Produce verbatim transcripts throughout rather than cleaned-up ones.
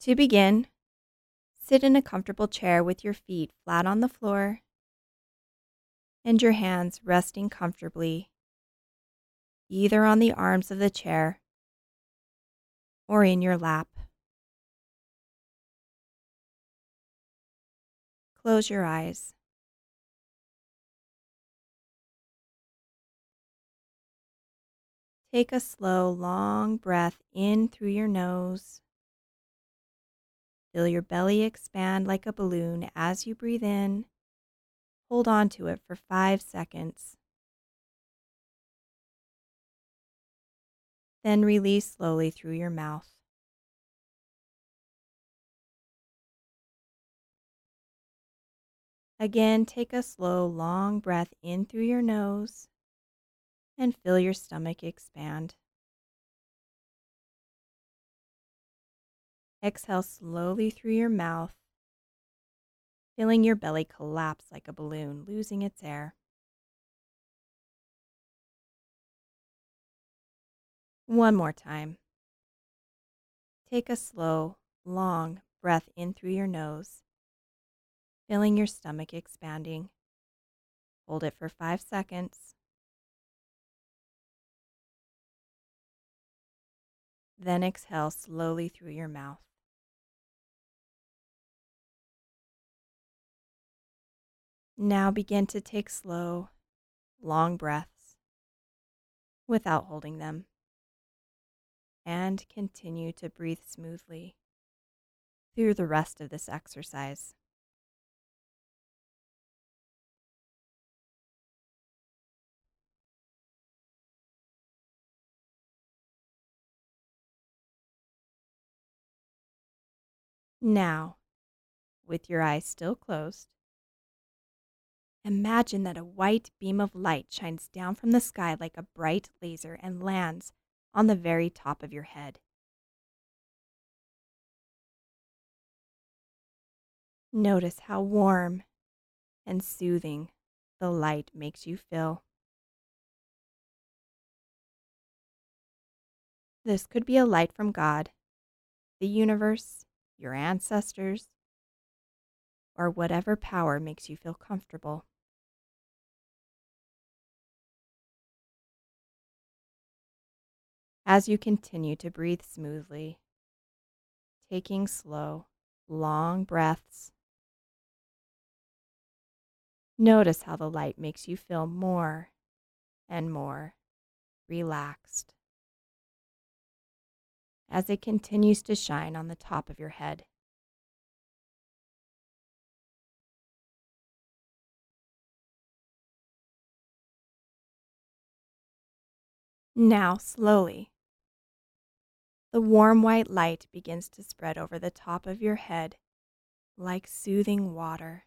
To begin, sit in a comfortable chair with your feet flat on the floor and your hands resting comfortably either on the arms of the chair or in your lap. Close your eyes. Take a slow, long breath in through your nose. Feel your belly expand like a balloon as you breathe in. Hold on to it for five seconds. Then release slowly through your mouth. Again, take a slow, long breath in through your nose and feel your stomach expand. Exhale slowly through your mouth, feeling your belly collapse like a balloon, losing its air. One more time. Take a slow, long breath in through your nose, feeling your stomach expanding. Hold it for five seconds. Then exhale slowly through your mouth. Now begin to take slow, long breaths without holding them, and continue to breathe smoothly through the rest of this exercise. Now, with your eyes still closed, imagine that a white beam of light shines down from the sky like a bright laser and lands on the very top of your head. Notice how warm and soothing the light makes you feel. This could be a light from God, the universe, your ancestors, or whatever power makes you feel comfortable. As you continue to breathe smoothly, taking slow, long breaths, notice how the light makes you feel more and more relaxed as it continues to shine on the top of your head. Now, slowly, the warm white light begins to spread over the top of your head like soothing water.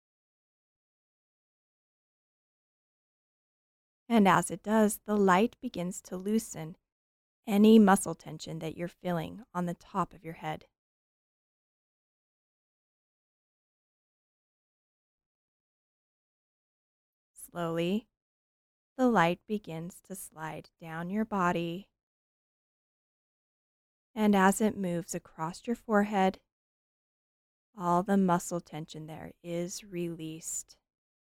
And as it does, the light begins to loosen any muscle tension that you're feeling on the top of your head. Slowly, the light begins to slide down your body, and as it moves across your forehead, all the muscle tension there is released.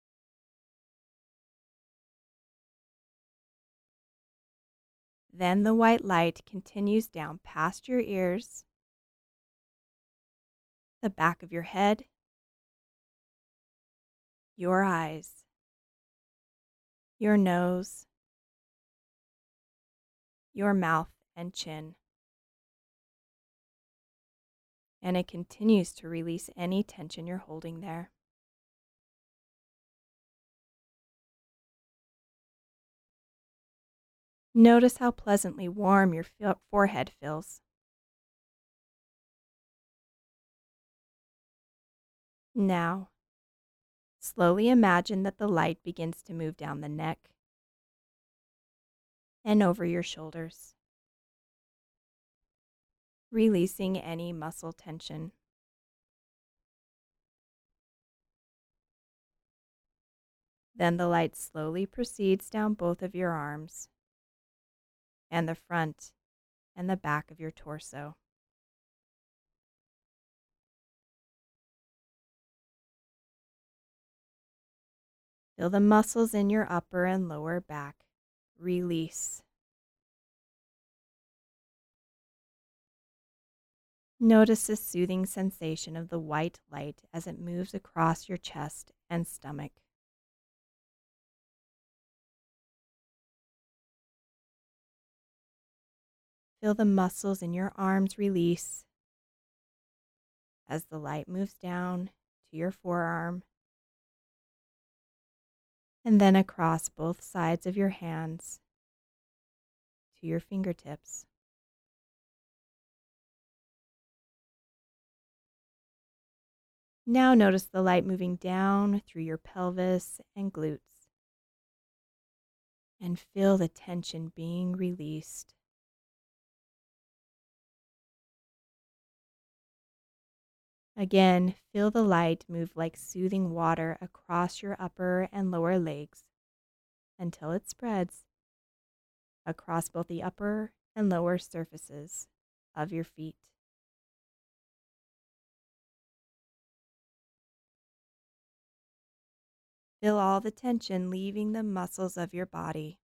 Then the white light continues down past your ears, the back of your head, your eyes, your nose, your mouth and chin. And it continues to release any tension you're holding there. Notice how pleasantly warm your f- forehead feels. Now, slowly imagine that the light begins to move down the neck and over your shoulders, releasing any muscle tension. Then the light slowly proceeds down both of your arms and the front and the back of your torso. Feel the muscles in your upper and lower back release. Notice the soothing sensation of the white light as it moves across your chest and stomach. Feel the muscles in your arms release as the light moves down to your forearm and then across both sides of your hands to your fingertips. Now notice the light moving down through your pelvis and glutes and feel the tension being released. Again, feel the light move like soothing water across your upper and lower legs until it spreads across both the upper and lower surfaces of your feet. Feel all the tension leaving the muscles of your body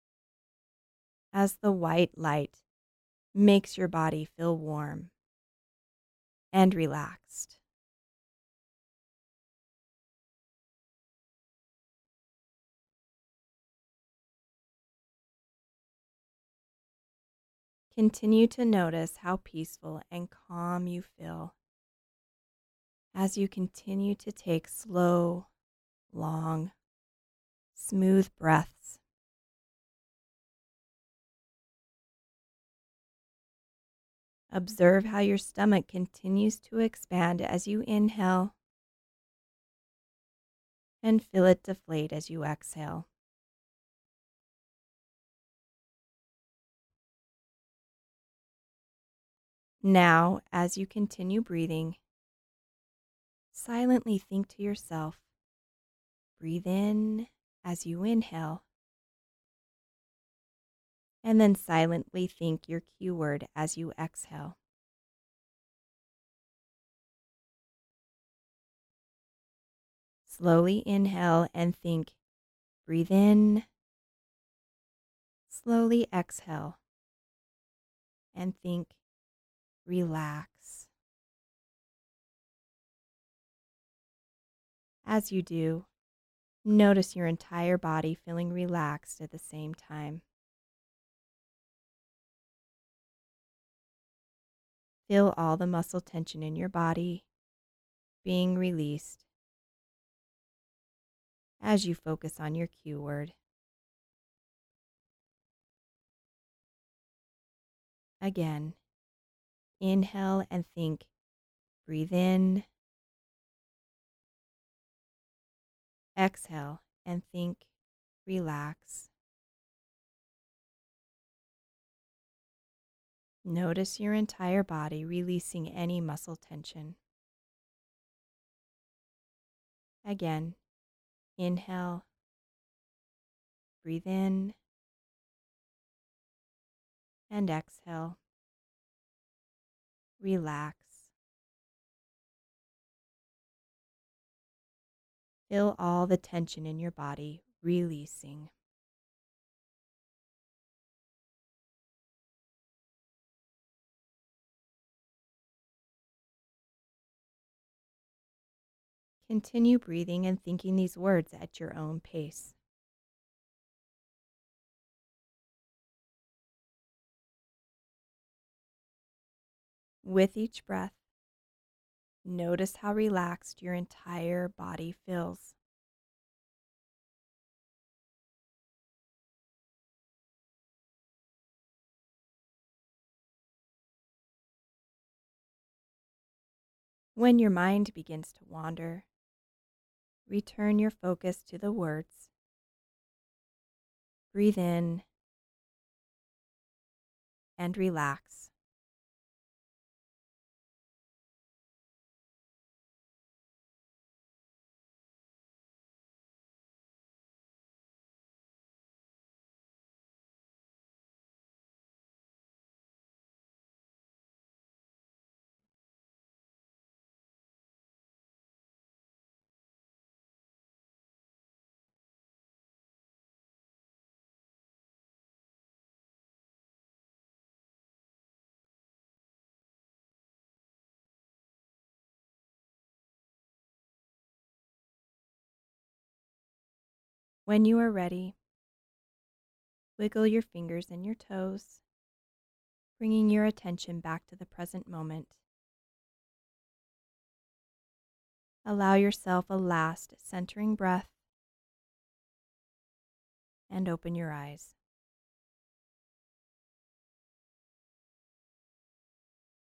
as the white light makes your body feel warm and relaxed. Continue to notice how peaceful and calm you feel as you continue to take slow, long, smooth breaths. Observe how your stomach continues to expand as you inhale and feel it deflate as you exhale. Now, as you continue breathing, silently think to yourself, breathe in as you inhale, and then silently think your cue word as you exhale. Slowly inhale and think, breathe in. Slowly exhale and think, relax. As you do, notice your entire body feeling relaxed at the same time. Feel all the muscle tension in your body being released as you focus on your cue word. Again, inhale and think, breathe in. Exhale and think, relax. Notice your entire body releasing any muscle tension. Again, inhale, breathe in, and exhale. Relax. Feel all the tension in your body releasing. Continue breathing and thinking these words at your own pace. With each breath, notice how relaxed your entire body feels. When your mind begins to wander, return your focus to the words. Breathe in and relax. When you are ready, wiggle your fingers and your toes, bringing your attention back to the present moment. Allow yourself a last centering breath and open your eyes.